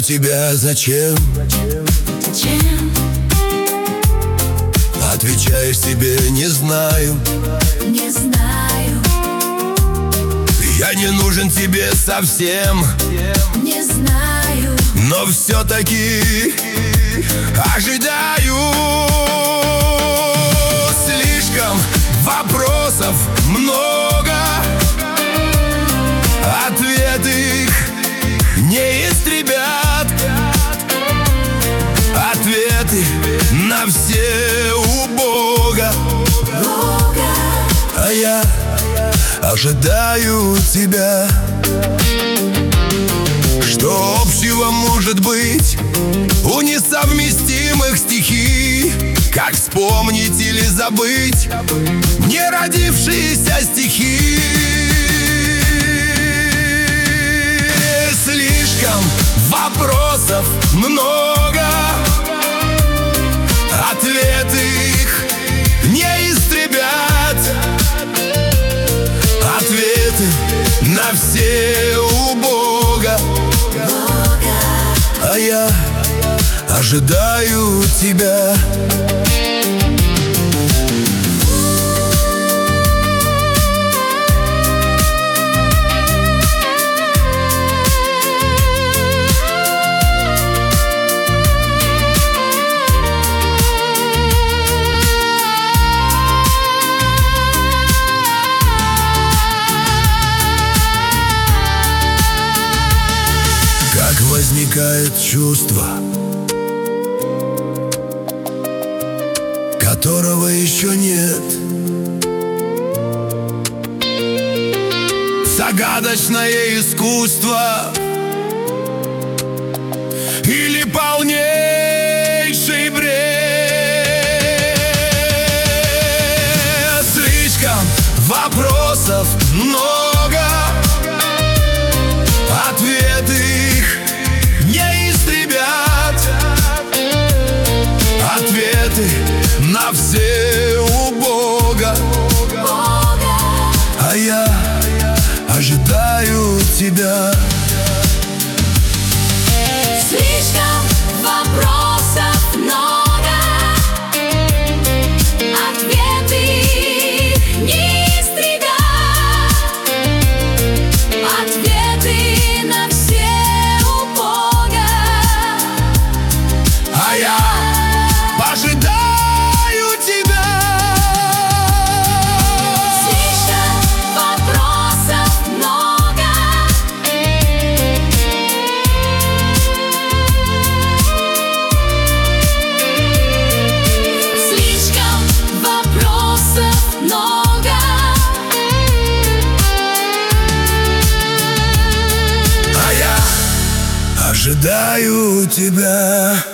тебя, зачем? Зачем? Отвечаешь себе, не знаю. Не знаю. Я не нужен тебе совсем. Не знаю. Но все-таки ожидаю. Слишком вопросов много, ответы их не истребят. Ответы на все у Бога. А я ожидаю тебя. Что общего может быть у несовместимых стихий? Как вспомнить или забыть не родившиеся стихи? Слишком вопросов много, ответы их не истребят. Ответы на все у Бога. А я ожидаю тебя. Как возникает чувство, которого еще нет. Загадочное искусство или полнейший бред. Слишком вопросов много, ответы их не истребят. Ответы на все у Бога. А я ожидаю тебя. Слишком вопросов много, ответы не истребят. Ответы на все у Бога. А я ожидаю тебя. Слишком вопросов много, слишком вопросов много. А я ожидаю тебя.